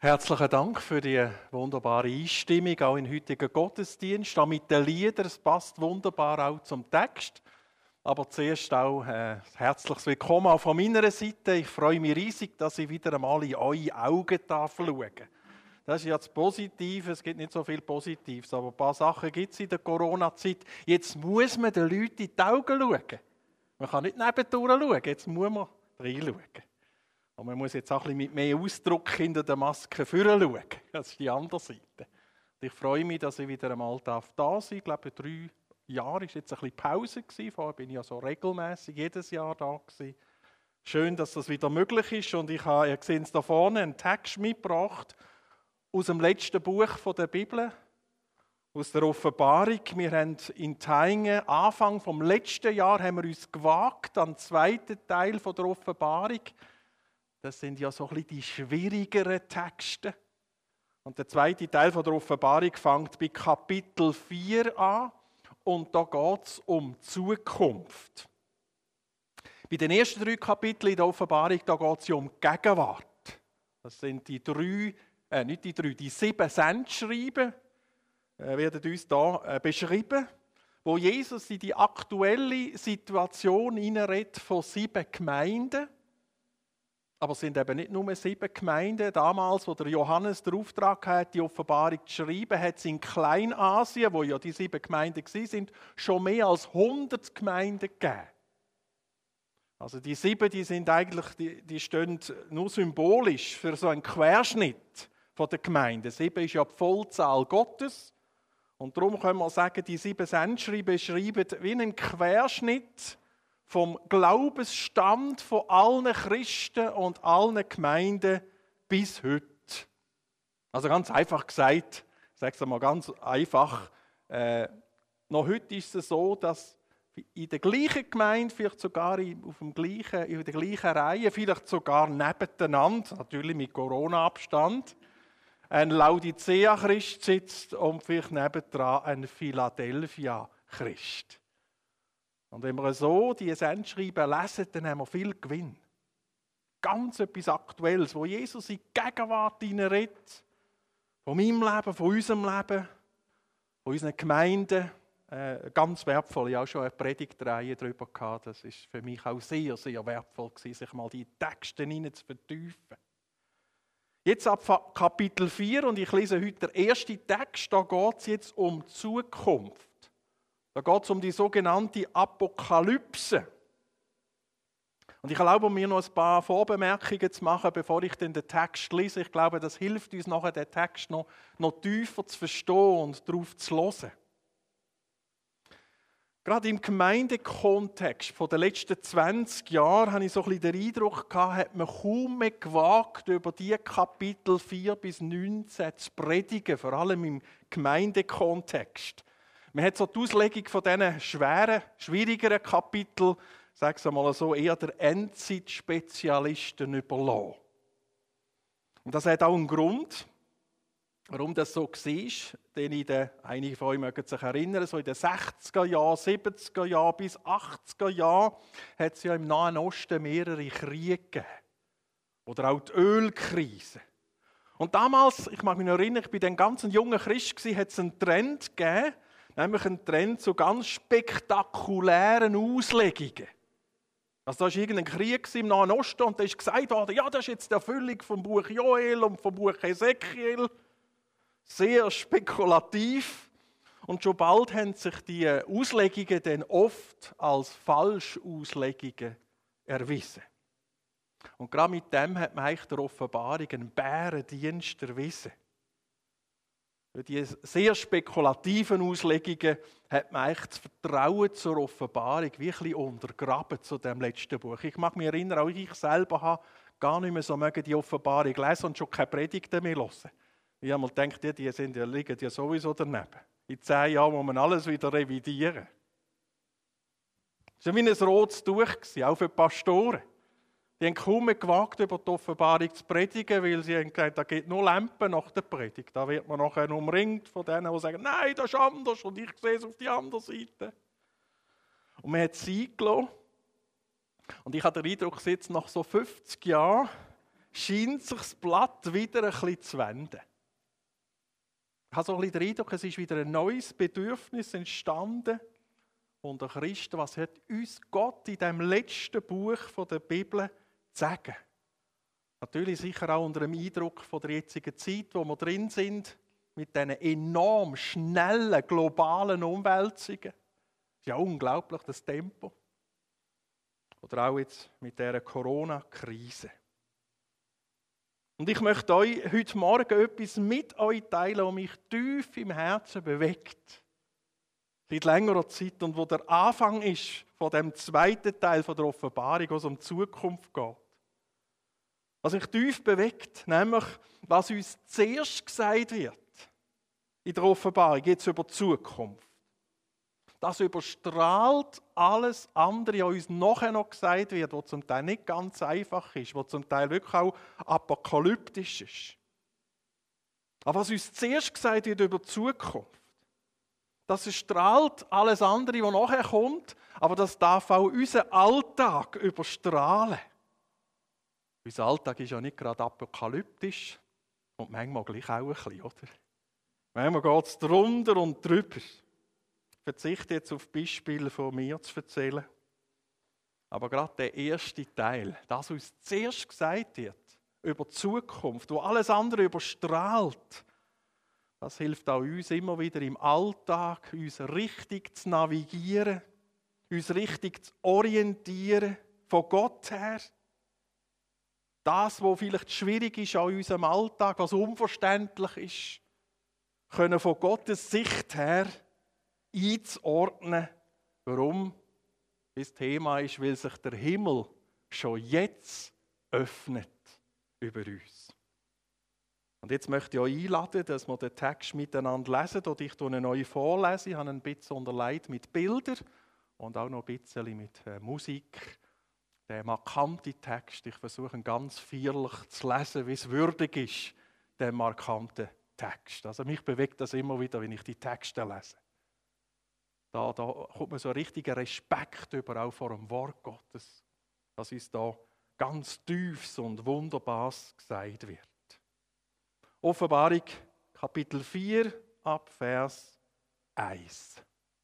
Herzlichen Dank für die wunderbare Einstimmung, auch in heutigen Gottesdienst. Auch mit den Liedern, es passt wunderbar auch zum Text. Aber zuerst auch ein herzliches Willkommen auch von meiner Seite. Ich freue mich riesig, dass ich wieder einmal in eure Augen schauen darf. Das ist ja das Positive, es gibt nicht so viel Positives, aber ein paar Sachen gibt es in der Corona-Zeit. Jetzt muss man den Leuten in die Augen schauen. Man kann nicht nebendurch schauen, jetzt muss man reinschauen. Und man muss jetzt auch ein bisschen mit mehr Ausdruck hinter der Maske schauen. Das ist die andere Seite. Und ich freue mich, dass ich wieder einmal da sein darf. Ich glaube, 3 Jahre war jetzt ein bisschen Pause. Vorher bin ich ja so regelmäßig jedes Jahr da gewesen. Schön, dass das wieder möglich ist. Und ich habe, ihr seht es da vorne, einen Text mitgebracht aus dem letzten Buch der Bibel, aus der Offenbarung. Wir haben in Thaingen, Anfang vom letzten Jahr, haben wir uns gewagt an den zweiten Teil der Offenbarung. Das sind ja so ein bisschen die schwierigeren Texte. Und der zweite Teil der Offenbarung fängt bei Kapitel 4 an. Und da geht es um Zukunft. Bei den ersten 3 Kapiteln in der Offenbarung geht es ja um Gegenwart. Das sind die 7 Sendschreiben, werden uns hier beschrieben, wo Jesus in die aktuelle Situation hineinredet von 7 Gemeinden. Aber es sind eben nicht nur 7 Gemeinden. Damals, wo der Johannes den Auftrag hatte, die Offenbarung zu schreiben, hat es in Kleinasien, wo ja die 7 Gemeinden waren, schon mehr als 100 Gemeinden gegeben. Also die 7, die sind eigentlich, die stehen nur symbolisch für so einen Querschnitt von der Gemeinde. 7 ist ja die Vollzahl Gottes. Und darum können wir sagen, die 7 Sendschreiben beschreiben wie einen Querschnitt vom Glaubensstand von allen Christen und allen Gemeinden bis heute. Also ganz einfach gesagt, ich sage es mal ganz einfach, noch heute ist es so, dass in der gleichen Gemeinde, vielleicht sogar in der gleichen Reihe, vielleicht sogar nebeneinander, natürlich mit Corona-Abstand, ein Laodicea-Christ sitzt und vielleicht nebendran ein Philadelphia-Christ. Und wenn wir so die Sendschreiben lesen, dann haben wir viel Gewinn. Ganz etwas Aktuelles, wo Jesus in die Gegenwart hineinredet. Von meinem Leben, von unserem Leben, von unseren Gemeinden. Ganz wertvoll. Ich habe auch schon eine Predigtreihe darüber gehabt. Das war für mich auch sehr, sehr wertvoll gewesen, sich mal die Texte hinein zu vertiefen. Jetzt ab Kapitel 4, und ich lese heute den ersten Text, da geht es jetzt um Zukunft. Da geht es um die sogenannte Apokalypse. Und ich erlaube mir noch ein paar Vorbemerkungen zu machen, bevor ich den Text lese. Ich glaube, das hilft uns nachher, den Text noch tiefer zu verstehen und darauf zu hören. Gerade im Gemeindekontext von den letzten 20 Jahren habe ich so ein bisschen den Eindruck gehabt, hat man kaum mehr gewagt, über die Kapitel 4 bis 19 zu predigen, vor allem im Gemeindekontext. Man hat so die Auslegung von diesen schweren, schwierigeren Kapiteln, sagen wir mal so, eher der Endzeit-Spezialisten überlassen. Und das hat auch einen Grund, warum das so war. Denn einige von euch mögen sich erinnern, so in den 60er Jahren, 70er Jahren bis 80er Jahren hat es ja im Nahen Osten mehrere Kriege gegeben. Oder auch die Ölkrise. Und damals, ich mag mich noch erinnern, ich war dann ganz ein junger Christ, hat es einen Trend gegeben, nämlich einen Trend zu ganz spektakulären Auslegungen. Also da war irgendein Krieg im Nahen Osten und da ist gesagt worden, ja, das ist jetzt die Erfüllung vom Buch Joel und vom Buch Ezekiel. Sehr spekulativ. Und schon bald haben sich die Auslegungen dann oft als Falschauslegungen erwiesen. Und gerade mit dem hat man eigentlich der Offenbarung einen Bärendienst erwiesen. Durch die sehr spekulativen Auslegungen hat man eigentlich das Vertrauen zur Offenbarung wirklich untergraben zu dem letzten Buch. Ich mag mich erinnern, auch ich selber habe gar nicht mehr so die Offenbarung lesen und schon keine Predigten mehr hören. Ich habe mal gedacht, die liegen ja sowieso daneben. In 10 Jahren muss man alles wieder revidieren. Es war wie ein rotes Tuch, auch für die Pastoren. Die haben kaum mehr gewagt, über die Offenbarung zu predigen, weil sie haben gesagt, da geht nur Lampen nach der Predigt. Da wird man nachher umringt von denen, die sagen, nein, das ist anders und ich sehe es auf die andere Seite. Und man hat es eingelassen. Und ich habe den Eindruck, jetzt nach so 50 Jahren scheint sich das Blatt wieder ein bisschen zu wenden. Ich habe so ein bisschen den Eindruck, es ist wieder ein neues Bedürfnis entstanden unter Christen. Was hat uns Gott in dem letzten Buch der Bibel zu sagen? Natürlich sicher auch unter dem Eindruck von der jetzigen Zeit, wo wir drin sind, mit diesen enorm schnellen, globalen Umwälzungen. Das ist ja unglaublich, das Tempo. Oder auch jetzt mit dieser Corona-Krise. Und ich möchte euch heute Morgen etwas mit euch teilen, das mich tief im Herzen bewegt. Seit längerer Zeit und wo der Anfang ist von dem zweiten Teil der Offenbarung, wo es um die Zukunft geht. Was mich tief bewegt, nämlich was uns zuerst gesagt wird in der Offenbarung, jetzt über die Zukunft. Das überstrahlt alles andere, was uns nachher noch gesagt wird, was zum Teil nicht ganz einfach ist, was zum Teil wirklich auch apokalyptisch ist. Aber was uns zuerst gesagt wird über die Zukunft, das strahlt alles andere, was nachher kommt, aber das darf auch unseren Alltag überstrahlen. Unser Alltag ist ja nicht gerade apokalyptisch und manchmal gleich auch ein bisschen, oder? Manchmal geht es drunter und drüber. Ich verzichte jetzt auf Beispiele von mir zu erzählen. Aber gerade der erste Teil, das, was uns zuerst gesagt wird, über die Zukunft, wo alles andere überstrahlt, das hilft auch uns immer wieder im Alltag, uns richtig zu navigieren, uns richtig zu orientieren, von Gott her. Das, was vielleicht schwierig ist an unserem Alltag, was unverständlich ist, können von Gottes Sicht her einzuordnen. Warum? Das Thema ist, weil sich der Himmel schon jetzt öffnet über uns. Und jetzt möchte ich euch einladen, dass wir den Text miteinander lesen oder ich ihn euch vorlese. Ich habe ihn ein bisschen unterlegt mit Bildern und auch noch ein bisschen mit Musik. Der markante Text, ich versuche ihn ganz feierlich zu lesen, wie es würdig ist, der markante Text. Also mich bewegt das immer wieder, wenn ich die Texte lese. Da kommt mir so ein richtiger Respekt über, auch vor dem Wort Gottes, dass uns da ganz Tiefes und Wunderbares gesagt wird. Offenbarung, Kapitel 4, ab Vers 1.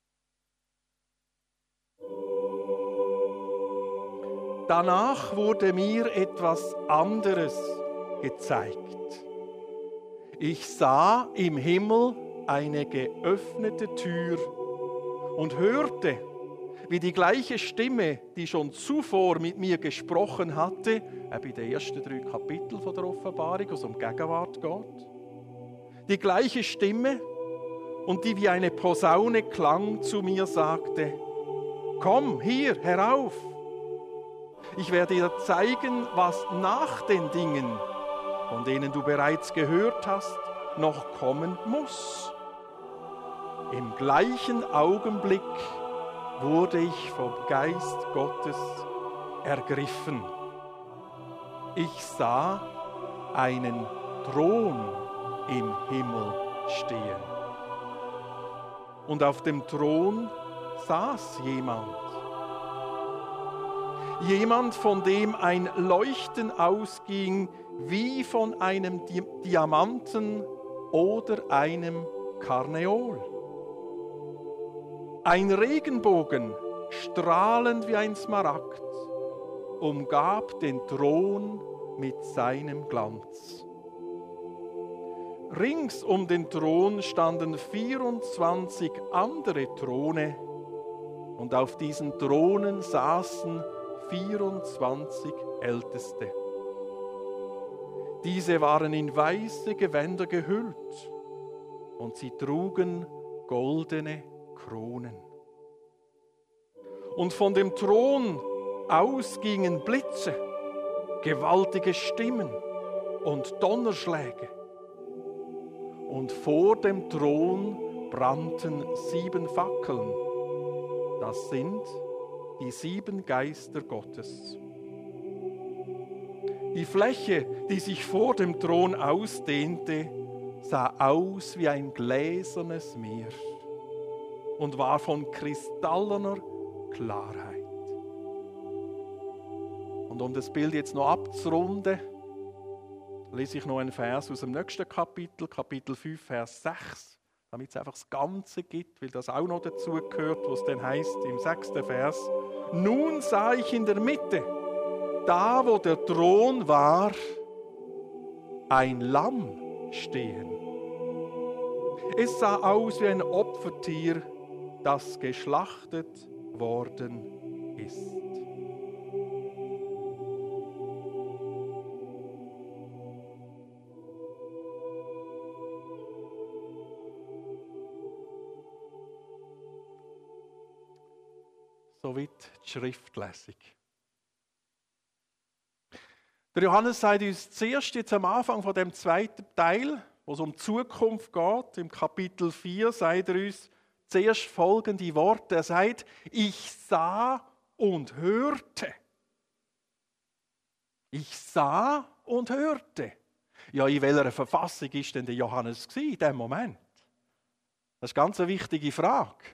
Danach wurde mir etwas anderes gezeigt. Ich sah im Himmel eine geöffnete Tür und hörte, wie die gleiche Stimme, die schon zuvor mit mir gesprochen hatte, bei den ersten 3 Kapiteln der Offenbarung, wo es um Gegenwart geht. Die gleiche Stimme und die wie eine Posaune klang, zu mir sagte: Komm hier herauf! Ich werde dir zeigen, was nach den Dingen, von denen du bereits gehört hast, noch kommen muss. Im gleichen Augenblick wurde ich vom Geist Gottes ergriffen. Ich sah einen Thron im Himmel stehen. Und auf dem Thron saß jemand. Jemand, von dem ein Leuchten ausging, wie von einem Diamanten oder einem Karneol. Ein Regenbogen, strahlend wie ein Smaragd, umgab den Thron mit seinem Glanz. Rings um den Thron standen 24 andere Throne, und auf diesen Thronen saßen 24 Älteste. Diese waren in weiße Gewänder gehüllt und sie trugen goldene Kronen. Und von dem Thron aus gingen Blitze, gewaltige Stimmen und Donnerschläge. Und vor dem Thron brannten 7 Fackeln. Das sind die 7 Geister Gottes. Die Fläche, die sich vor dem Thron ausdehnte, sah aus wie ein gläsernes Meer und war von kristallener Klarheit. Und um das Bild jetzt noch abzurunden, lese ich noch einen Vers aus dem nächsten Kapitel, Kapitel 5, Vers 6, damit es einfach das Ganze gibt, weil das auch noch dazu gehört, was dann heißt im 6. Vers. Nun sah ich in der Mitte, da wo der Thron war, ein Lamm stehen. Es sah aus wie ein Opfertier, das geschlachtet worden ist. Soweit die Schriftlesung. Der Johannes sagt uns zuerst jetzt am Anfang von dem zweiten Teil, wo es um die Zukunft geht, im Kapitel 4, sagt er uns zuerst folgende Worte. Er sagt, ich sah und hörte. Ich sah und hörte. Ja, in welcher Verfassung ist denn der Johannes in diesem Moment? Das ist ganz eine wichtige Frage.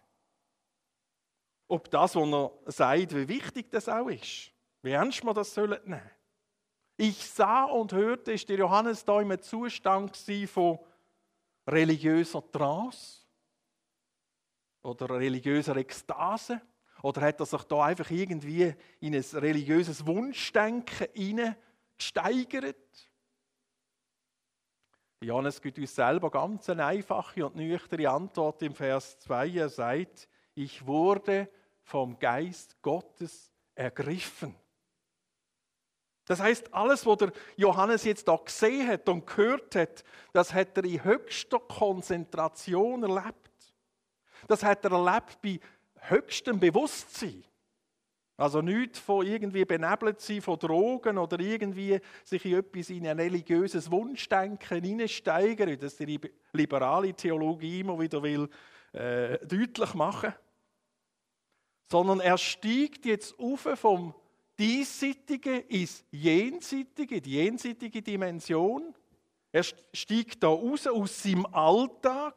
Ob das, was er sagt, wie wichtig das auch ist. Wie ernst man das nehmen sollen. Ich sah und hörte, ist der Johannes da im Zustand von religiöser Trance oder religiöser Ekstase? Oder hat er sich da einfach irgendwie in ein religiöses Wunschdenken hineingesteigert? Johannes gibt uns selber ganz eine einfache und nüchterne Antwort im Vers 2. Er sagt, ich wurde vom Geist Gottes ergriffen. Das heißt, alles, was der Johannes jetzt da gesehen hat und gehört hat, das hat er in höchster Konzentration erlebt. Das hat er erlebt bei höchstem Bewusstsein. Also nichts von irgendwie benebelt sein von Drogen oder irgendwie sich in etwas in ein religiöses Wunschdenken hineinsteigern, das die liberale Theologie immer wieder will deutlich machen. Sondern er steigt jetzt auf vom Diesseitige ins Jenseitige, die jenseitige Dimension. Er steigt da raus aus seinem Alltag,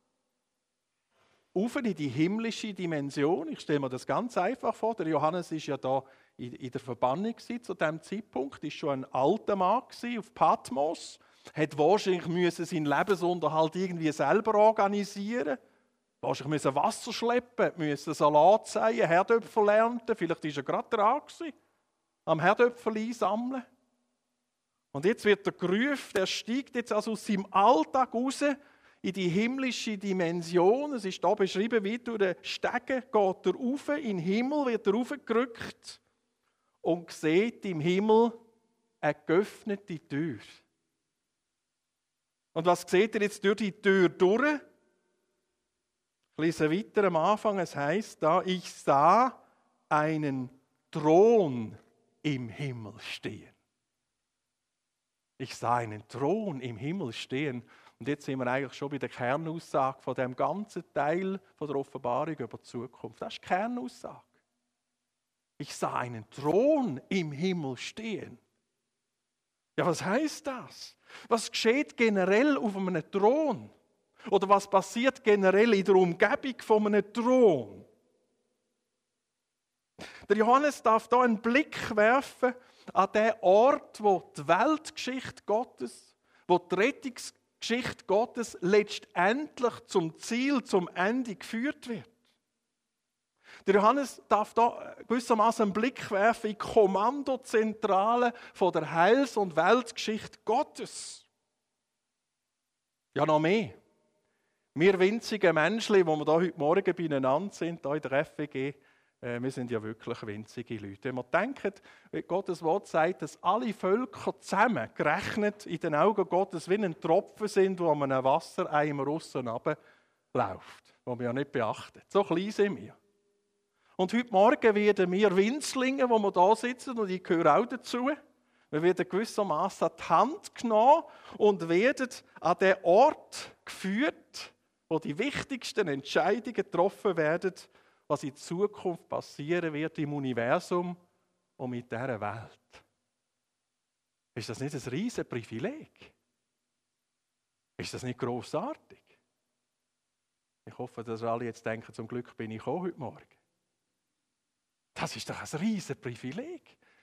auf in die himmlische Dimension. Ich stelle mir das ganz einfach vor. Der Johannes ist ja da in der Verbannung zu diesem Zeitpunkt, ist schon ein alter Mann auf Patmos, hat wahrscheinlich seinen Lebensunterhalt irgendwie selber organisieren. Wahrscheinlich müssen Wasser schleppen, müssen Salat säen, Herdöpfel ernten. Vielleicht war er gerade dran am Herdöpfel einsammeln. Und jetzt wird er gerufen, er steigt jetzt also aus seinem Alltag raus in die himmlische Dimension. Es ist da beschrieben, wie durch den Stegen geht er rauf, in den Himmel wird er raufgerückt und sieht im Himmel eine geöffnete Tür. Und was sieht er jetzt durch die Tür durch? Ich lese weiter am Anfang, es heißt da, ich sah einen Thron im Himmel stehen. Ich sah einen Thron im Himmel stehen. Und jetzt sind wir eigentlich schon bei der Kernaussage von dem ganzen Teil von der Offenbarung über die Zukunft. Das ist die Kernaussage. Ich sah einen Thron im Himmel stehen. Ja, was heißt das? Was geschieht generell auf einem Thron? Oder was passiert generell in der Umgebung von einem Thron? Der Johannes darf da einen Blick werfen an den Ort, wo die Weltgeschichte Gottes, wo die Rettungsgeschichte Gottes letztendlich zum Ziel, zum Ende geführt wird. Der Johannes darf da gewissermaßen einen Blick werfen in die Kommandozentrale von der Heils- und Weltgeschichte Gottes. Ja, noch mehr. Wir winzigen Menschen, die wir da heute Morgen beieinander sind, hier in der FWG, wir sind ja wirklich winzige Leute. Wenn wir denken, wie Gottes Wort sagt, dass alle Völker zusammen gerechnet in den Augen Gottes wie ein Tropfen sind, der an einem Wassereimer aussen runterläuft, den wir ja nicht beachten. So klein sind wir. Und heute Morgen werden wir Winzlinge, wo wir da sitzen, und ich gehöre auch dazu, wir werden gewissermaßen an die Hand genommen und werden an den Ort geführt, wo die wichtigsten Entscheidungen getroffen werden, was in Zukunft passieren wird im Universum und mit dieser Welt. Ist das nicht ein riesiges Privileg? Ist das nicht grossartig? Ich hoffe, dass alle jetzt denken, zum Glück bin ich heute Morgen. Das ist doch ein riesiges Privileg.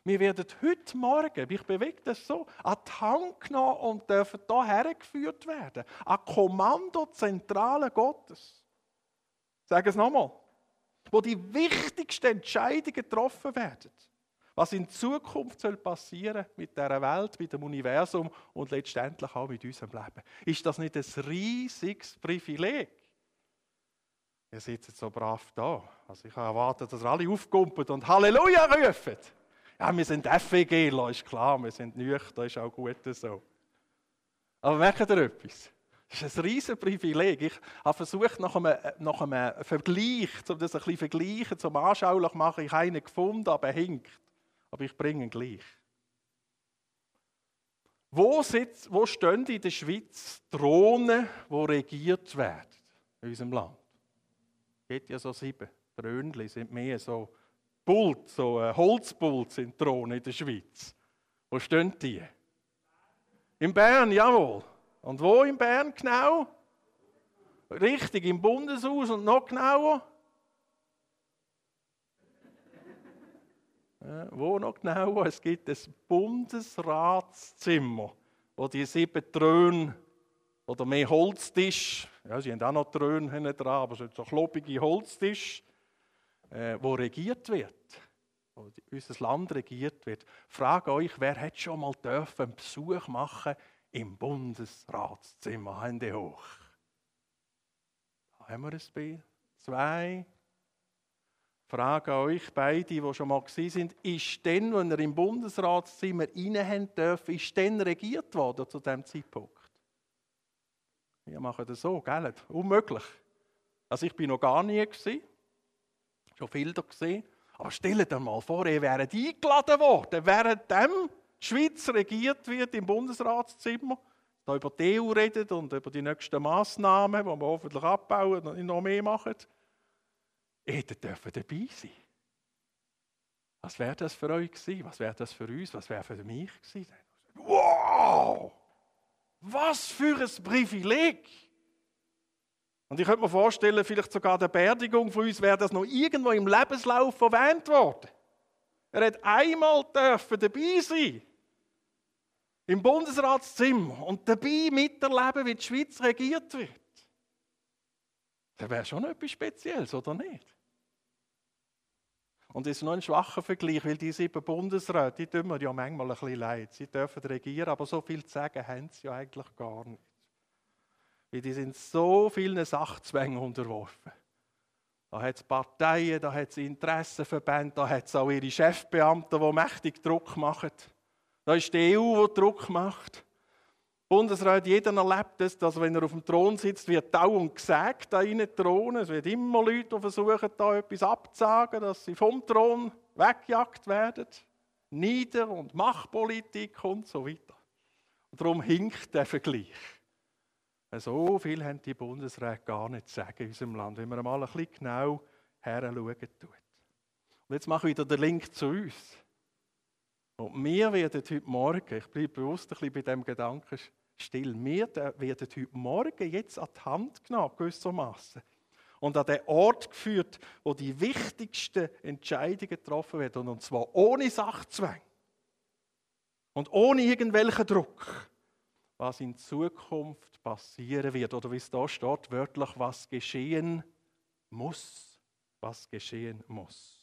Wir werden heute Morgen, ich bewege das so, an die Hand genommen und dürfen hierher geführt werden. An die Kommandozentrale Gottes. Ich sage es nochmal. Wo die wichtigsten Entscheidungen getroffen werden. Was in Zukunft soll passieren mit dieser Welt, mit dem Universum und letztendlich auch mit unserem Leben. Ist das nicht ein riesiges Privileg? Ihr sitzt so brav da. Also ich habe erwartet, dass ihr alle aufkumpelt und Halleluja rufen. Ja, wir sind FEGler, ist klar, wir sind nüchtern, ist auch gut so. Aber merkt ihr etwas? Das ist ein riesiges Privileg. Ich habe versucht, nach einem Vergleich, um das ein bisschen vergleichen, zum anschaulich machen, ich habe einen gefunden, aber er hinkt. Aber ich bringe ihn gleich. Wo stehen in der Schweiz Thronen, die regiert werden in unserem Land? Es gibt ja so 7 Thrönchen, sind mehr so Pult, so Holzpult sind Thronen in der Schweiz. Wo stehen die? In Bern, jawohl. Und wo in Bern genau? Richtig, im Bundeshaus und noch genauer? Ja, wo noch genauer? Es gibt ein Bundesratszimmer, wo die 7 Throne oder mehr Holztisch, ja, sie haben auch noch Throne dran, aber es sind so klobige Holztisch, wo regiert wird, wo unser Land regiert wird. Frage euch, wer hat schon mal einen Besuch machen im Bundesratszimmer? Hände hoch. Da haben wir ein Bild. 2. Frage euch beide, die schon mal gewesen sind, ist denn, wenn ihr im Bundesratszimmer rein dürfen, ist denn regiert worden zu diesem Zeitpunkt? Wir machen das so, gell? Unmöglich. Also ich bin noch gar nie gewesen. Schon viel da gesehen. Aber stellt euch mal vor, ihr wäret eingeladen worden, während die Schweiz regiert wird im Bundesratszimmer, da über die EU redet und über die nächsten Massnahmen, die wir hoffentlich abbauen und noch mehr machen. Ihr dürft dabei sein. Was wäre das für euch gewesen? Was wäre das für uns? Was wäre für mich gewesen? Wow! Was für ein Privileg! Und ich könnte mir vorstellen, vielleicht sogar der Beerdigung von uns wäre das noch irgendwo im Lebenslauf erwähnt worden. Er hat einmal dabei sein im Bundesratszimmer und dabei miterleben, wie die Schweiz regiert wird. Das wäre schon etwas Spezielles, oder nicht? Und es ist noch ein schwacher Vergleich, weil die 7 Bundesräte, die tun mir ja manchmal ein bisschen leid. Sie dürfen regieren, aber so viel zu sagen haben sie ja eigentlich gar nicht. Weil die sind so vielen Sachzwängen unterworfen. Da hat es Parteien, da hat es Interessenverbände, da hat es auch ihre Chefbeamten, die mächtig Druck machen. Da ist die EU, die Druck macht. Bundesrat, jeder erlebt es, dass wenn er auf dem Thron sitzt, wird dauernd gesagt, da rein Thron. Es wird immer Leute, die versuchen, da etwas abzusagen, dass sie vom Thron weggejagt werden. Nieder- und Machtpolitik und so weiter. Und darum hinkt der Vergleich. So viel haben die Bundesräte gar nicht zu sagen in unserem Land, wenn man mal ein bisschen genau heranschauen tut. Und jetzt mache ich wieder den Link zu uns. Und wir werden heute Morgen, ich bleibe bewusst ein bisschen bei diesem Gedanken still, wir werden heute Morgen jetzt an die Hand genommen, gewissermaßen, und an den Ort geführt, wo die wichtigsten Entscheidungen getroffen werden, und zwar ohne Sachzwang und ohne irgendwelchen Druck, was in Zukunft passieren wird, oder wie es da steht, wörtlich, was geschehen muss. Was geschehen muss.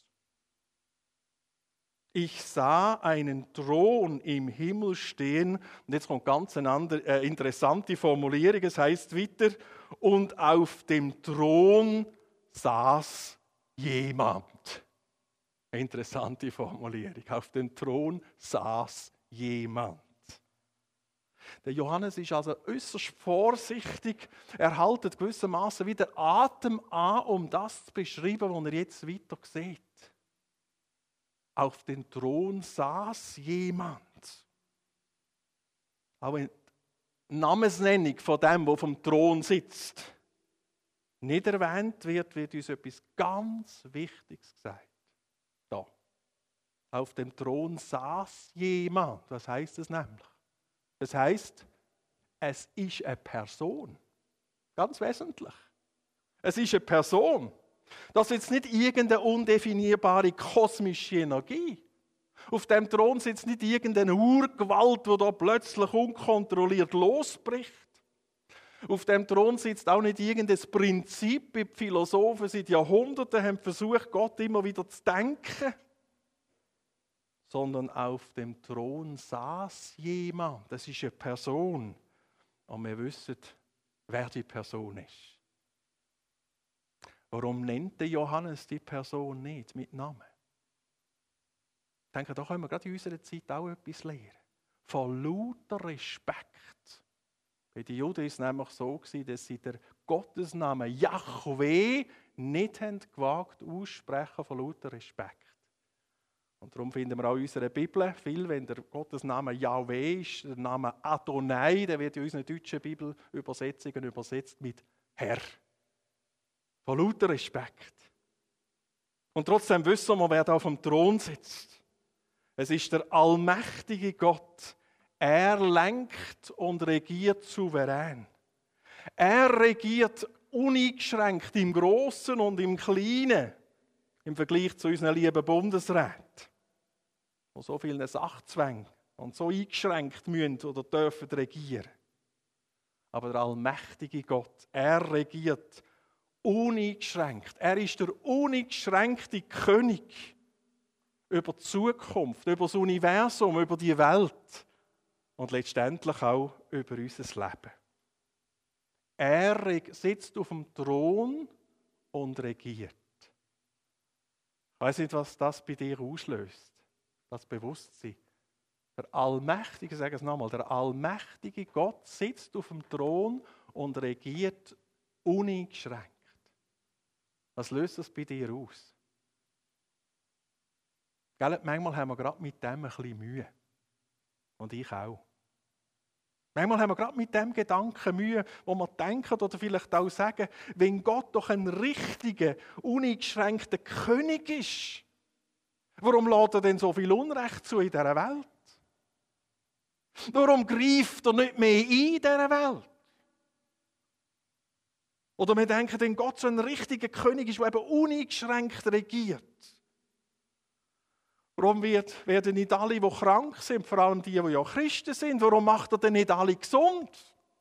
Ich sah einen Thron im Himmel stehen, und jetzt kommt ganz eine interessante Formulierung, es heißt weiter, und auf dem Thron saß jemand. Eine interessante Formulierung, auf dem Thron saß jemand. Der Johannes ist also äußerst vorsichtig, er hält gewissermaßen wieder Atem an, um das zu beschreiben, was er jetzt weiter sieht. Auf dem Thron saß jemand. Auch eine Namensnennung von dem, der vom Thron sitzt, nicht erwähnt wird uns etwas ganz Wichtiges gesagt. Da. Auf dem Thron saß jemand. Was heißt das nämlich? Das heißt, es ist eine Person. Ganz wesentlich. Es ist eine Person. Das ist jetzt nicht irgendeine undefinierbare kosmische Energie, Auf dem Thron sitzt nicht irgendeine Urgewalt, die da plötzlich unkontrolliert losbricht. Auf dem Thron sitzt auch nicht irgendein Prinzip, wie die Philosophen seit Jahrhunderten haben versucht, Gott immer wieder zu denken. Sondern auf dem Thron saß jemand. Das ist eine Person. Und wir wissen, wer die Person ist. Warum nennt der Johannes die Person nicht mit Namen? Ich denke, da können wir gerade in unserer Zeit auch etwas lernen. Von lauter Respekt. Bei den Juden war es nämlich so, dass sie den Gottesnamen Jahwe nicht gewagt aussprechen von lauter Respekt. Und darum finden wir auch in unserer Bibel viel, wenn der Gottesname Jahwe ist, der Name Adonai, der wird in unseren deutschen Bibelübersetzungen übersetzt mit Herr. Von lauter Respekt. Und trotzdem wissen wir, wer da auf dem Thron sitzt. Es ist der allmächtige Gott. Er lenkt und regiert souverän. Er regiert uneingeschränkt im Großen und im Kleinen im Vergleich zu unseren lieben Bundesräten, die so viele Sachzwänge und so eingeschränkt müssen oder dürfen regieren. Aber der allmächtige Gott, er regiert uneingeschränkt. Er ist der uneingeschränkte König über die Zukunft, über das Universum, über die Welt und letztendlich auch über unser Leben. Er sitzt auf dem Thron und regiert. Ich weiss nicht, was das bei dir auslöst, das Bewusstsein. Der allmächtige, ich sage es nochmal, der allmächtige Gott sitzt auf dem Thron und regiert uneingeschränkt. Was löst das bei dir aus? Gell, manchmal haben wir gerade mit dem ein bisschen Mühe. Und ich auch. Manchmal haben wir gerade mit dem Gedanken Mühe, wo wir denken oder vielleicht auch sagen, wenn Gott doch ein richtiger, uneingeschränkter König ist, warum lässt er denn so viel Unrecht zu in dieser Welt? Warum greift er nicht mehr ein in dieser Welt? Oder wir denken, wenn Gott so ein richtiger König ist, der eben uneingeschränkt regiert. Warum werden nicht alle, die krank sind, vor allem die ja Christen sind, warum macht er denn nicht alle gesund?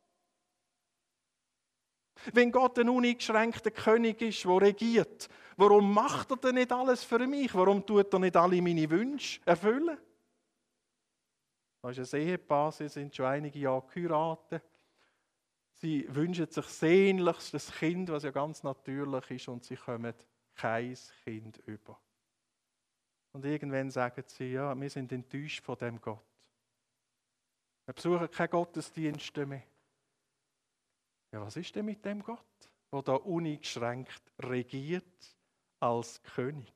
Wenn Gott ein uneingeschränkter König ist, der regiert, warum macht er denn nicht alles für mich? Warum tut er nicht alle meine Wünsche erfüllen? Da ist ein Ehepaar, sie sind schon einige Jahre geheiratet. Sie wünschen sich sehnlichst das Kind, was ja ganz natürlich ist, und sie kommen kein Kind über. Und irgendwann sagen sie, ja, wir sind enttäuscht von dem Gott. Wir besuchen keine Gottesdienste mehr. Ja, was ist denn mit dem Gott, der da uneingeschränkt regiert als König?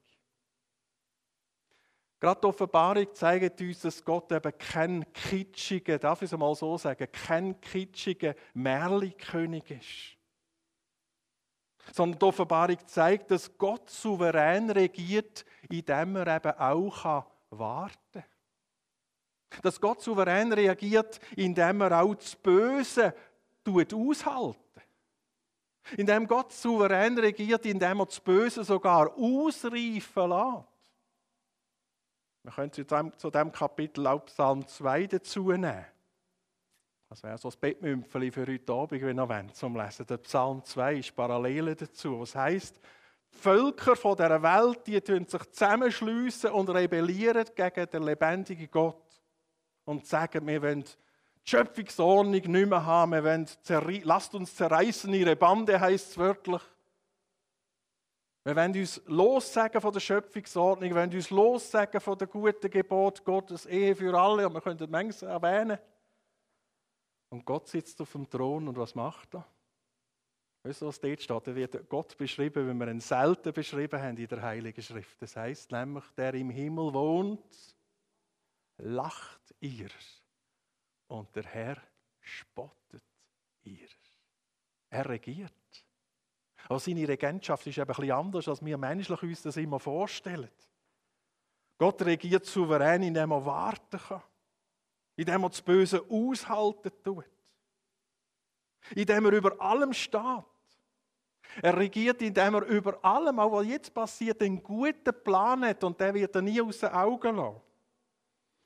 Gerade die Offenbarung zeigt uns, dass Gott eben kein kitschiger, darf ich es mal so sagen, kein kitschiger Märchenkönig ist. Sondern die Offenbarung zeigt, dass Gott souverän regiert, indem er eben auch warten kann. Dass Gott souverän reagiert, indem er auch das Böse aushalten. Indem Gott souverän regiert, indem er das Böse sogar ausreifen lässt. Wir können zu diesem Kapitel auch Psalm 2 dazu nehmen. Das wäre so das Bettmümpfeli für heute Abend, wenn ihr wollt, zum Lesen. Der Psalm 2 ist parallel dazu. Was heisst, die Völker von dieser Welt, die sich zusammenschliessen und rebellieren gegen den lebendigen Gott. Und sagen, wir wollen die Schöpfungsordnung nicht mehr haben, wir wollen lasst uns zerreißen ihre Bande, heisst es wörtlich. Wir wollen uns lossagen von der Schöpfungsordnung, wir wollen uns lossagen von der guten Gebot Gottes, Ehe für alle, und wir können manches erwähnen. Und Gott sitzt auf dem Thron und was macht er? Weißt du, was dort steht? Da wird Gott beschrieben, wie wir ihn selten beschrieben haben in der Heiligen Schrift. Das heisst nämlich, der im Himmel wohnt, lacht ihr. Und der Herr spottet ihr. Er regiert. Aber seine Regentschaft ist eben ein bisschen anders, als wir menschlich uns das immer vorstellen. Gott regiert souverän, indem er warten kann. Indem er das Böse aushalten tut. Indem er über allem steht. Er regiert, indem er über allem, auch was jetzt passiert, einen guten Plan hat und der wird er nie aus den Augen lassen.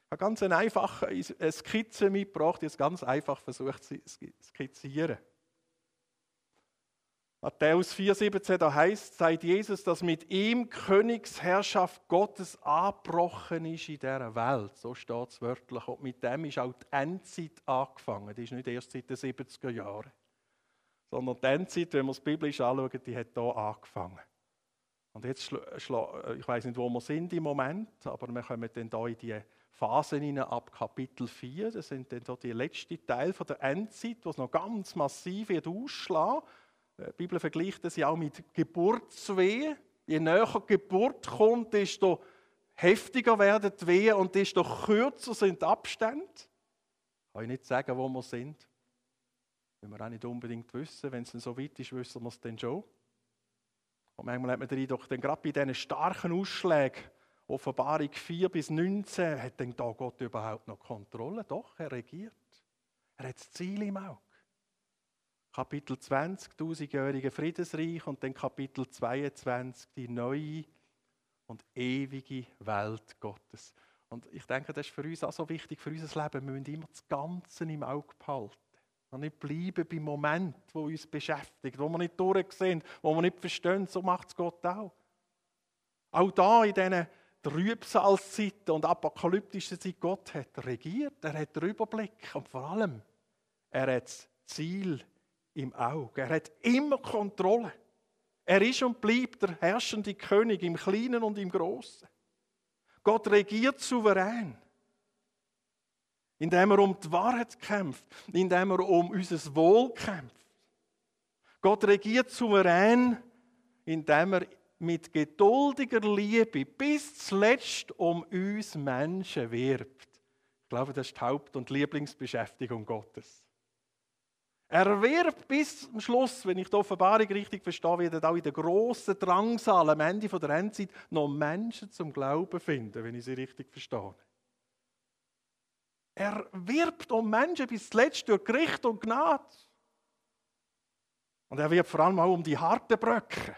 habe ganz eine einfache Skizze mitgebracht, jetzt ganz einfach versucht zu skizzieren. Matthäus 4,17, da heißt, seit Jesus, dass mit ihm Königsherrschaft Gottes angebrochen ist in dieser Welt. So steht es wörtlich. Und mit dem ist auch die Endzeit angefangen. Die ist nicht erst seit den 70er Jahren. Sondern die Endzeit, wenn wir es biblisch anschauen, die hat hier angefangen. Und jetzt, ich weiss nicht, wo wir sind im Moment, aber wir kommen dann hier in die Phasen hinein ab Kapitel 4. Das sind dann hier die letzten Teile der Endzeit, wo es noch ganz massiv wird ausschlagen. Die Bibel vergleicht das ja auch mit Geburtswehen. Je näher die Geburt kommt, desto heftiger werden die Wehen und desto kürzer sind die Abstände. Ich kann nicht sagen, wo wir sind. Wenn wir auch nicht unbedingt wissen. Wenn es dann so weit ist, wissen wir es dann schon. Und manchmal hat man den Eindruck, dann gerade bei diesen starken Ausschlägen, Offenbarung 4 bis 19, hat dann da Gott überhaupt noch Kontrolle? Doch, er regiert. Er hat das Ziel im Auge. Kapitel 20, 1000-jährige Friedensreich und dann Kapitel 22, die neue und ewige Welt Gottes. Und ich denke, das ist für uns auch so wichtig, für unser Leben. Wir müssen immer das Ganze im Auge behalten. Und nicht bleiben beim Moment, wo uns beschäftigt, wo wir nicht durchsehen, wo wir nicht verstehen. So macht es Gott auch. Auch da in diesen Trübsalzeiten und apokalyptischen Zeiten, Gott hat regiert, er hat den Überblick und vor allem, er hat das Ziel im Auge. Er hat immer Kontrolle. Er ist und bleibt der herrschende König im Kleinen und im Großen. Gott regiert souverän, indem er um die Wahrheit kämpft, indem er um unser Wohl kämpft. Gott regiert souverän, indem er mit geduldiger Liebe bis zuletzt um uns Menschen wirbt. Ich glaube, das ist die Haupt- und Lieblingsbeschäftigung Gottes. Er wirbt bis zum Schluss, wenn ich die Offenbarung richtig verstehe, werden auch in der grossen Drangsal am Ende der Endzeit noch Menschen zum Glauben finden, wenn ich sie richtig verstehe. Er wirbt um Menschen bis zuletzt durch Gericht und Gnade. Und er wirbt vor allem auch um die harten Brocken.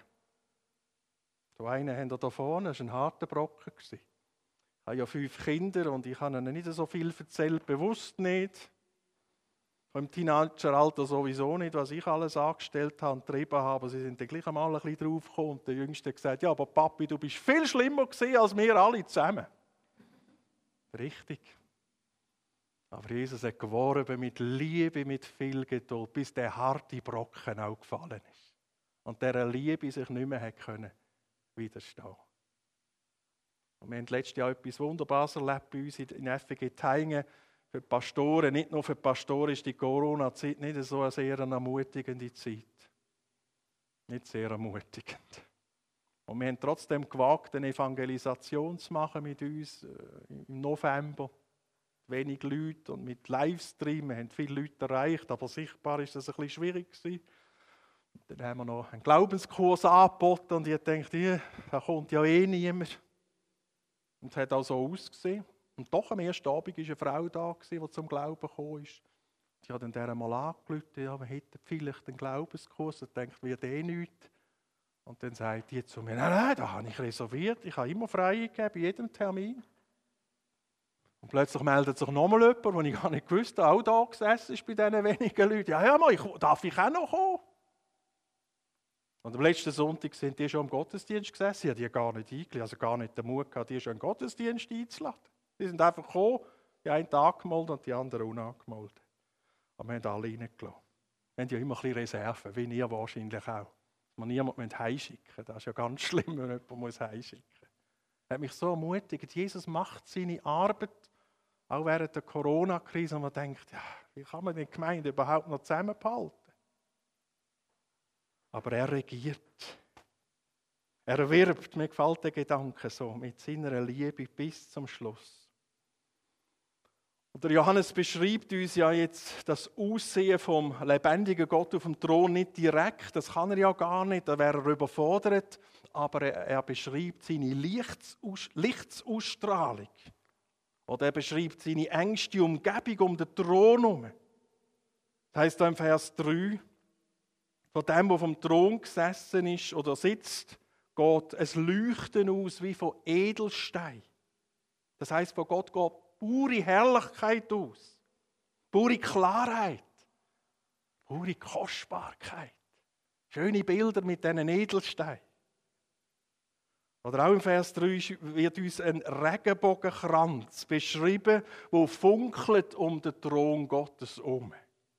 So einen haben wir da vorne, das war ein harter Brocken. Ich habe ja 5 Kinder und ich habe ihnen nicht so viel erzählt, bewusst nicht. Im Teenageralter sowieso nicht, was ich alles angestellt habe und getrieben habe. Aber sie sind dann gleich einmal ein bisschen draufgekommen. Und der Jüngste hat gesagt, ja, aber Papi, du bist viel schlimmer gewesen als wir alle zusammen. Richtig. Aber Jesus hat geworben mit Liebe, mit viel Geduld, bis der harte Brocken auch gefallen ist. Und dieser Liebe sich nicht mehr können widerstehen. Und wir haben letztes Jahr etwas Wunderbares erlebt bei uns in FG Thaingen. Für die Pastoren, nicht nur für die Pastoren, ist die Corona-Zeit nicht so eine sehr ermutigende Zeit. Nicht sehr ermutigend. Und wir haben trotzdem gewagt, eine Evangelisation zu machen mit uns im November. Wenig Leute und mit Livestream. Wir haben viele Leute erreicht, aber sichtbar ist das ein bisschen schwierig gewesen. Dann haben wir noch einen Glaubenskurs angeboten und ich dachte, da kommt ja eh niemand. Und es hat auch so ausgesehen. Und doch am ersten Abend war eine Frau da, die zum Glauben gekommen ist. Die hat dann der mal angerufen, ja, wir hätten vielleicht einen Glaubenskurs. Ich dachte, wird eh nichts. Und dann sagt die zu mir, nein, da habe ich reserviert. Ich habe immer frei gegeben, bei jedem Termin. Und plötzlich meldet sich nochmal jemand, den ich gar nicht gewusst habe, auch da gesessen ist bei diesen wenigen Leuten. Ja, darf ich auch noch kommen? Und am letzten Sonntag sind die schon im Gottesdienst gesessen. Ich habe die gar nicht eingeladen, also gar nicht den Mut gehabt, die schon im Gottesdienst einzuladen. Die sind einfach gekommen, die einen angemeldet und die anderen unangemeldet. Aber wir haben alle reingelassen. Wir haben ja immer ein bisschen Reserven, wie ihr wahrscheinlich auch. Dass wir niemanden heimschicken müssen. Das ist ja ganz schlimm, wenn jemand heimschicken muss. Er hat mich so ermutigt. Jesus macht seine Arbeit, auch während der Corona-Krise, und man denkt, ja, wie kann man die Gemeinde überhaupt noch zusammenhalten? Aber er regiert. Er wirbt, mir gefällt der Gedanke so, mit seiner Liebe bis zum Schluss. Und der Johannes beschreibt uns ja jetzt das Aussehen vom lebendigen Gott auf dem Thron nicht direkt, das kann er ja gar nicht, da wäre er überfordert, aber er beschreibt seine Lichtsausstrahlung. Oder er beschreibt seine engste Umgebung um den Thron herum. Das heisst da im Vers 3, von dem, der vom Thron gesessen ist oder sitzt, geht ein Leuchten aus wie von Edelstein. Das heisst, von Gott geht pure Herrlichkeit aus, pure Klarheit, pure Kostbarkeit. Schöne Bilder mit diesen Edelsteinen. Oder auch im Vers 3 wird uns ein Regenbogenkranz beschrieben, der funkelt um den Thron Gottes herum.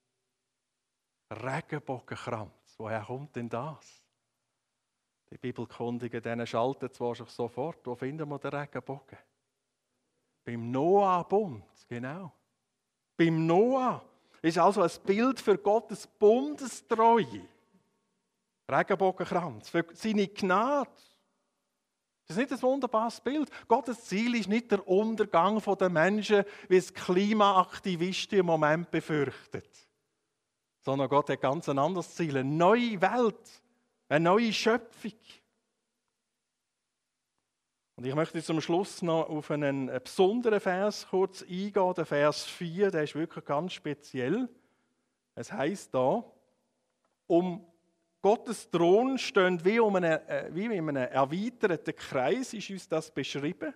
Regenbogenkranz, woher kommt denn das? Die Bibelkundigen, denen schalten zwar schon sofort, wo finden wir den Regenbogen? Beim Noah-Bund, genau. Beim Noah ist also ein Bild für Gottes Bundestreue. Regenbogenkranz, für seine Gnade. Das ist nicht ein wunderbares Bild. Gottes Ziel ist nicht der Untergang der Menschen, wie es Klimaaktivisten im Moment befürchten. Sondern Gott hat ganz ein anderes Ziel. Eine neue Welt, eine neue Schöpfung. Und ich möchte zum Schluss noch auf einen besonderen Vers kurz eingehen, der Vers 4, der ist wirklich ganz speziell. Es heisst da, um Gottes Thron steht wie in einem erweiterten Kreis, ist uns das beschrieben.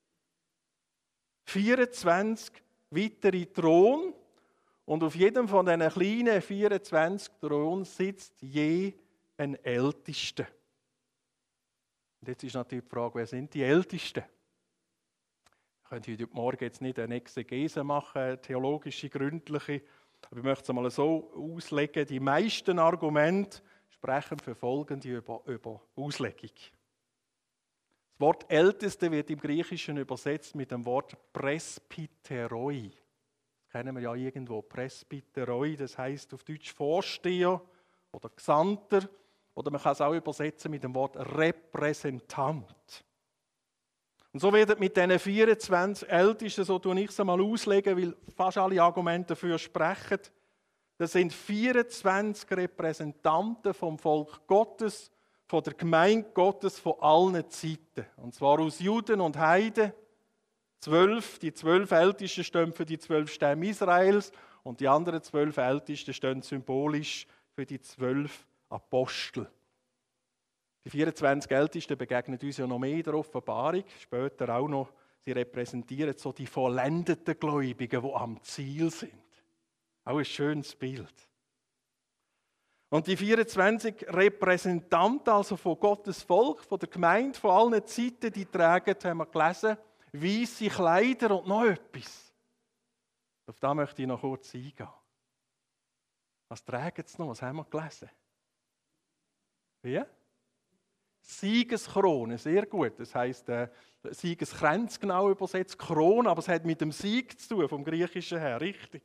24 weitere Thron und auf jedem von diesen kleinen 24 Thronen sitzt je ein Ältester. Und jetzt ist natürlich die Frage, wer sind die Ältesten? Ich könnte heute Morgen jetzt nicht eine Exegese machen, eine theologische, gründliche, aber ich möchte es einmal so auslegen. Die meisten Argumente sprechen für folgende über Auslegung. Das Wort Älteste wird im Griechischen übersetzt mit dem Wort Presbyteroi. Das kennen wir ja irgendwo. Presbyteroi, das heißt auf Deutsch Vorsteher oder Gesandter. Oder man kann es auch übersetzen mit dem Wort Repräsentant. Und so werden mit diesen 24 Ältesten, so tue ich es einmal auslegen, weil fast alle Argumente dafür sprechen. Das sind 24 Repräsentanten vom Volk Gottes, von der Gemeinde Gottes von allen Zeiten. Und zwar aus Juden und Heiden. 12, die 12 Ältesten stehen für die 12 Stämme Israels und die anderen 12 Ältesten stehen symbolisch für die 12 Apostel. Die 24 Ältesten begegnen uns ja noch mehr in der Offenbarung, später auch noch. Sie repräsentieren so die vollendeten Gläubigen, die am Ziel sind. Auch ein schönes Bild. Und die 24 Repräsentanten, also von Gottes Volk, von der Gemeinde, von allen Zeiten, die tragen, haben wir gelesen, weisse Kleider und noch etwas. Auf das möchte ich noch kurz eingehen. Was tragen sie noch? Was haben wir gelesen? Wie? Siegeskrone, sehr gut. Das heisst, Siegeskränz genau übersetzt, Krone, aber es hat mit dem Sieg zu tun, vom Griechischen her, richtig.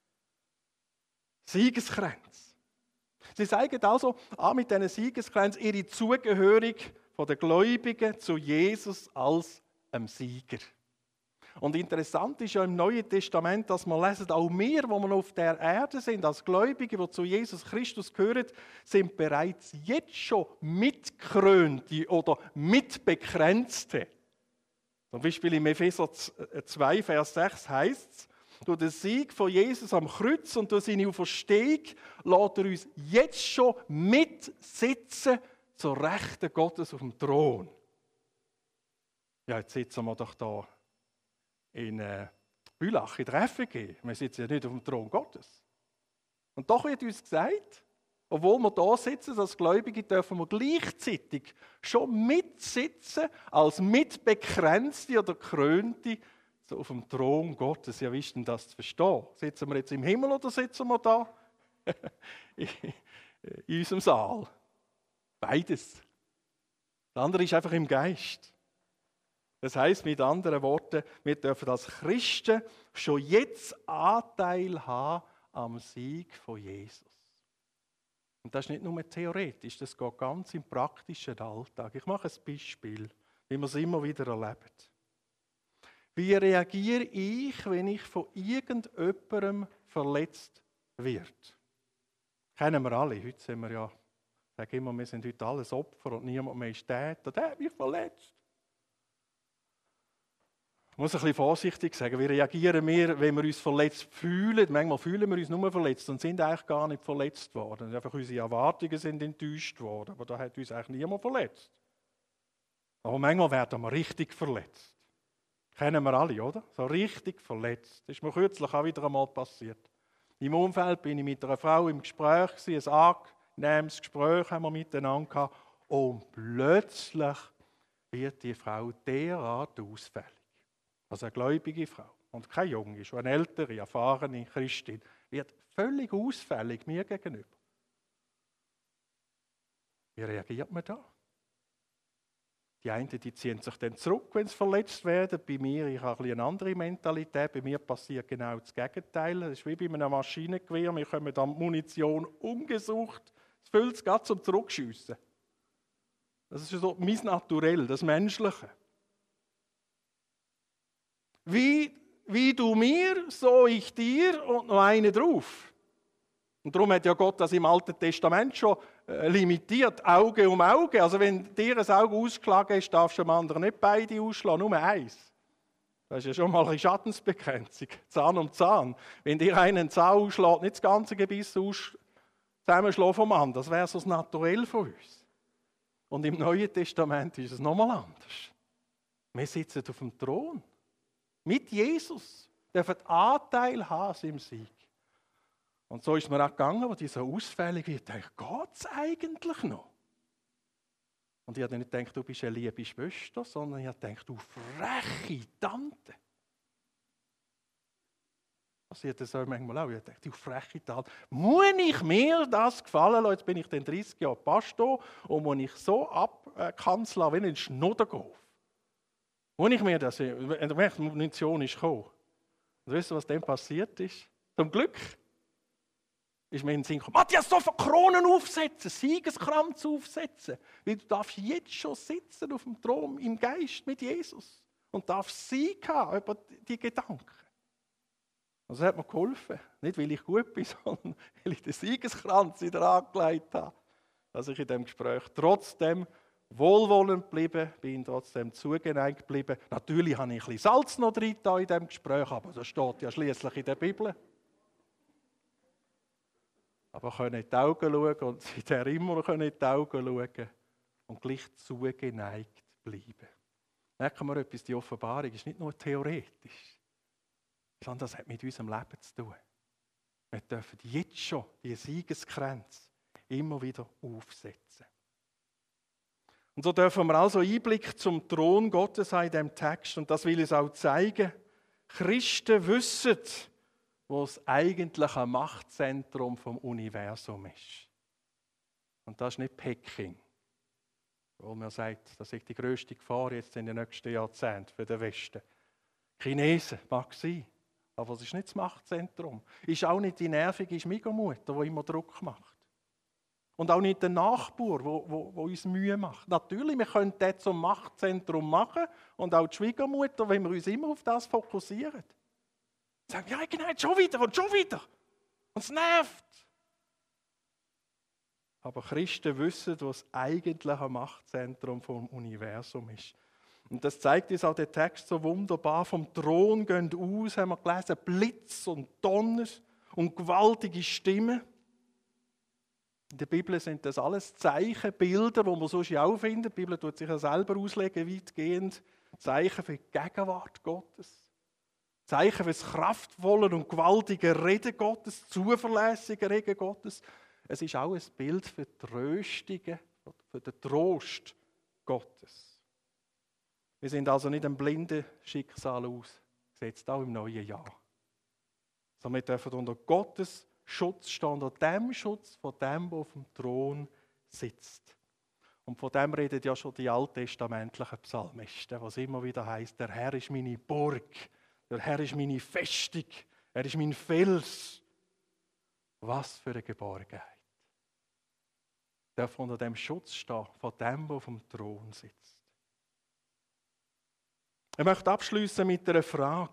Siegeskränz. Sie zeigen also mit diesen Siegeskränz ihre Zugehörung der Gläubigen zu Jesus als einem Sieger. Und interessant ist ja im Neuen Testament, dass wir lesen, auch wir, die wir auf der Erde sind, als Gläubige, die zu Jesus Christus gehören, sind bereits jetzt schon mitgekrönte oder mitbekränzte. Zum Beispiel im Epheser 2, Vers 6 heißt es, durch den Sieg von Jesus am Kreuz und durch seine Auferstehung lässt er uns jetzt schon mitsitzen zur Rechten Gottes auf dem Thron. Ja, jetzt sitzen wir doch da in Bülach, in der FG. Wir sitzen ja nicht auf dem Thron Gottes. Und doch wird uns gesagt, obwohl wir da sitzen, als Gläubige, dürfen wir gleichzeitig schon mitsitzen, als Mitbekränzte oder Krönte so auf dem Thron Gottes. Ja, wie ist denn das zu verstehen? Sitzen wir jetzt im Himmel oder sitzen wir da in unserem Saal? Beides. Das andere ist einfach im Geist. Das heisst mit anderen Worten, wir dürfen als Christen schon jetzt Anteil haben am Sieg von Jesus. Und das ist nicht nur theoretisch, das geht ganz im praktischen Alltag. Ich mache ein Beispiel, wie wir es immer wieder erleben. Wie reagiere ich, wenn ich von irgendjemandem verletzt werde? Kennen wir alle. Heute sind wir ja, ich sage immer, wir sind heute alles Opfer und niemand mehr ist Täter. Der hat mich verletzt. Ich muss ein bisschen vorsichtig sagen, wie reagieren wir, wenn wir uns verletzt fühlen? Manchmal fühlen wir uns nur verletzt und sind eigentlich gar nicht verletzt worden. Einfach unsere Erwartungen sind enttäuscht worden, aber da hat uns eigentlich niemand verletzt. Aber manchmal werden wir richtig verletzt. Kennen wir alle, oder? So richtig verletzt. Das ist mir kürzlich auch wieder einmal passiert. Im Umfeld bin ich mit einer Frau im Gespräch, ein angenehmes Gespräch haben wir miteinander gehabt. Und plötzlich wird die Frau derart ausfällig. Also eine gläubige Frau und keine junge, schon eine ältere, erfahrene Christin, wird völlig ausfällig mir gegenüber. Wie reagiert man da? Die einen die ziehen sich dann zurück, wenn sie verletzt werden. Bei mir, ich habe eine andere Mentalität. Bei mir passiert genau das Gegenteil. Das ist wie bei einem Maschinengewehr. Wir kommen dann Munition ungesucht. Es füllt es gerade zum Zurückschiessen. Das ist so mein Naturell, das Menschliche. Wie du mir, so ich dir und noch eine drauf. Und darum hat ja Gott das im Alten Testament schon limitiert, Auge um Auge. Also wenn dir ein Auge ausgeschlagen ist, darfst du dem anderen nicht beide ausschlagen, nur eins. Das ist ja schon mal eine Schadensbegrenzung, Zahn um Zahn. Wenn dir einen Zahn ausschlägt, nicht das ganze Gebiss zusammenschlagen vom anderen, das wäre so das Naturell von uns. Und im Neuen Testament ist es nochmal anders. Wir sitzen auf dem Thron. Mit Jesus dürfen Anteil haben im Sieg. Und so ist es mir auch gegangen, wo die so ausfällig wird. Ich dachte, geht es eigentlich noch? Und ich habe nicht gedacht, du bist eine liebe Schwester, sondern ich habe gedacht, du freche Tante. Passiert das auch manchmal auch. Ich dachte, du freche Tante. Muss ich mir das gefallen lassen? Jetzt bin ich dann 30 Jahre Pastor und muss ich so abkanzeln wie ein Schnuddergolf. Muss ich mir das, wenn die Munition ist gekommen. Und weißt du, was dann passiert ist? Zum Glück ist mir in den Sinn gekommen, Matthias, so Kronen aufsetzen, Siegeskranz aufsetzen. Weil du darfst jetzt schon sitzen auf dem Thron im Geist mit Jesus und darfst Sieg haben über die Gedanken. Also das hat mir geholfen. Nicht, weil ich gut bin, sondern weil ich den Siegeskranz wieder angelegt habe. Dass ich in diesem Gespräch trotzdem wohlwollend geblieben bin, trotzdem zugeneigt geblieben. Natürlich habe ich ein bisschen Salz noch drin in diesem Gespräch, aber das steht ja schließlich in der Bibel. Aber können in die Augen schauen und seither immer in die Augen schauen und gleich zugeneigt bleiben. Merken wir etwas, die Offenbarung ist nicht nur theoretisch, sondern das hat mit unserem Leben zu tun. Wir dürfen jetzt schon die Siegeskränze immer wieder aufsetzen. Und so dürfen wir also Einblick zum Thron Gottes haben in diesem Text. Und das will es auch zeigen. Christen wissen, wo das eigentliche Machtzentrum vom Universum ist. Und das ist nicht Peking. Wo man sagt, das ist die grösste Gefahr jetzt in den nächsten Jahrzehnten für den Westen. Chinesen, mag sein, aber es ist nicht das Machtzentrum. Ist auch nicht die nervige Schwiegermutter, die immer Druck macht. Und auch nicht der Nachbar, der uns Mühe macht. Natürlich, wir können das zum Machtzentrum machen und auch die Schwiegermutter, wenn wir uns immer auf das fokussieren. Sagen, ja, genau, schon wieder und schon wieder. Und es nervt. Aber Christen wissen, was das eigentliche Machtzentrum vom Universum ist. Und das zeigt uns auch der Text so wunderbar. Vom Thron gehen aus, haben wir gelesen, Blitz und Donner und gewaltige Stimmen. In der Bibel sind das alles Zeichen, Bilder, die man sonst auch findet. Die Bibel tut sich ja selber auslegen, weitgehend. Zeichen für die Gegenwart Gottes. Zeichen für das kraftvolle und gewaltige Reden Gottes, zuverlässige Reden Gottes. Es ist auch ein Bild für die Tröstungen, für den Trost Gottes. Wir sind also nicht einem blinden Schicksal ausgesetzt, auch im neuen Jahr. Sondern wir dürfen unter Gottes Schutz stehen, unter dem Schutz von dem, der auf dem Thron sitzt. Und von dem redet ja schon die alttestamentlichen Psalmisten, was immer wieder heißt: Der Herr ist meine Burg, der Herr ist meine Festung, er ist mein Fels. Was für eine Geborgenheit. Der unter dem Schutz stehen, von dem, der auf dem Thron sitzt. Ich möchte abschließen mit einer Frage.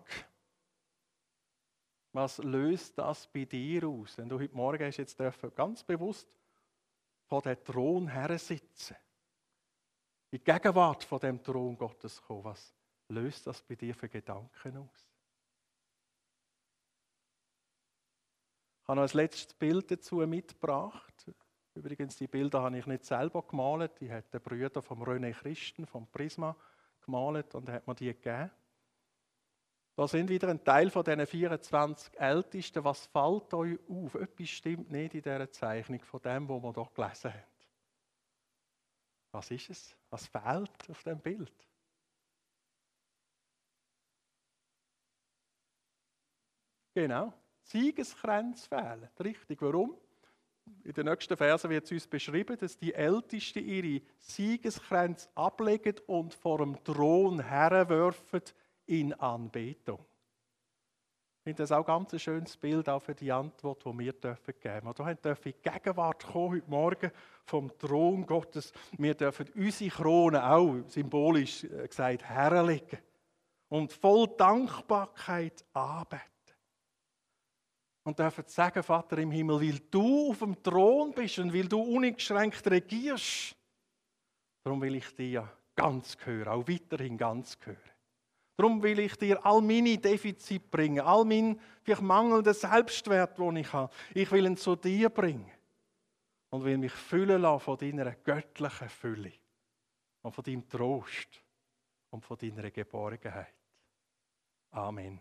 Was löst das bei dir aus? Wenn du heute Morgen hast jetzt ganz bewusst vor dem Thron her sitzen, in die Gegenwart von dem Thron Gottes kommen, was löst das bei dir für Gedanken aus? Ich habe noch ein letztes Bild dazu mitgebracht. Übrigens, die Bilder habe ich nicht selber gemalt. Die hat der Bruder vom René Christen vom Prisma gemalt und hat mir die gegeben. Da sind wieder ein Teil von diesen 24 Ältesten. Was fällt euch auf? Etwas stimmt nicht in dieser Zeichnung von dem, was wir hier gelesen haben. Was ist es? Was fehlt auf dem Bild? Genau, Siegeskränze fehlen. Richtig, warum? In den nächsten Versen wird es uns beschrieben, dass die Ältesten ihre Siegeskränze ablegen und vor dem Thron herwerfen in Anbetung. Ich finde das auch ganz ein schönes Bild auch für die Antwort, die wir geben dürfen. Wir dürfen in die Gegenwart kommen, heute Morgen vom Thron Gottes. Wir dürfen unsere Krone auch, symbolisch gesagt, herlegen und voll Dankbarkeit anbeten. Und dürfen sagen, Vater im Himmel, weil du auf dem Thron bist und weil du uneingeschränkt regierst, darum will ich dir ganz gehören, auch weiterhin ganz gehören. Darum will ich dir all meine Defizite bringen, all mein vielleicht mangelnden Selbstwert, den ich habe. Ich will ihn zu dir bringen und will mich füllen lassen von deiner göttlichen Fülle und von deinem Trost und von deiner Geborgenheit. Amen.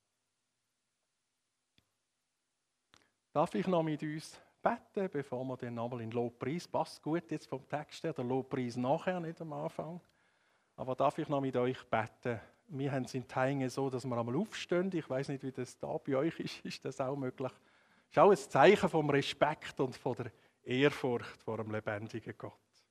Darf ich noch mit uns beten, bevor wir dann nochmal in den Lobpreis, passt gut jetzt vom Text her, der Lobpreis nachher, nicht am Anfang. Aber darf ich noch mit euch beten? Wir haben es in Thaingen so, dass wir einmal aufstehen. Ich weiß nicht, wie das da bei euch ist. Ist das auch möglich? Das ist auch ein Zeichen vom Respekt und von der Ehrfurcht vor dem lebendigen Gott.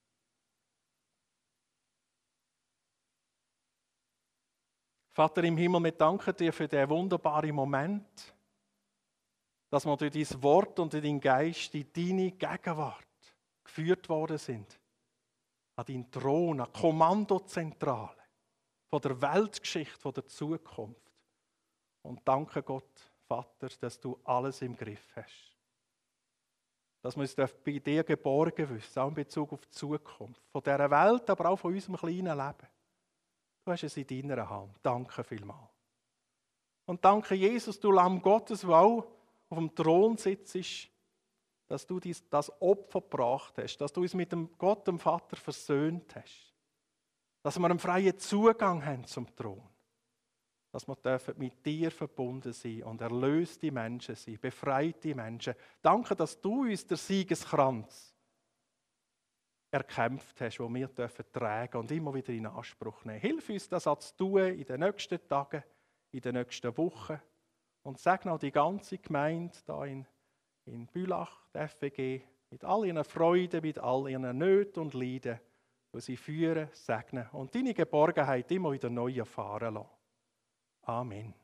Vater im Himmel, wir danken dir für diesen wunderbaren Moment, dass wir durch dein Wort und durch deinen Geist in deine Gegenwart geführt worden sind. An deinen Thron, an die Kommandozentrale von der Weltgeschichte, von der Zukunft. Und danke Gott, Vater, dass du alles im Griff hast. Dass wir uns bei dir geborgen wissen, auch in Bezug auf die Zukunft. Von dieser Welt, aber auch von unserem kleinen Leben. Du hast es in deiner Hand. Danke vielmals. Und danke Jesus, du Lamm Gottes, der auch auf dem Thron sitzt, dass du das Opfer gebracht hast, dass du uns mit dem Gott, dem Vater, versöhnt hast. Dass wir einen freien Zugang haben zum Thron. Dass wir mit dir verbunden sein und erlöste Menschen sein, befreite Menschen. Danke, dass du uns den Siegeskranz erkämpft hast, den wir tragen dürfen und immer wieder in Anspruch nehmen. Hilf uns, das auch zu tun in den nächsten Tagen, in den nächsten Wochen. Und segne auch die ganze Gemeinde hier in Bülach, die FWG, mit all ihren Freuden, mit all ihren Nöten und Leiden, die sie führen, segnen und deine Geborgenheit immer wieder neu erfahren lassen. Amen.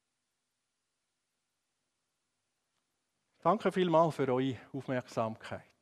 Danke vielmals für eure Aufmerksamkeit.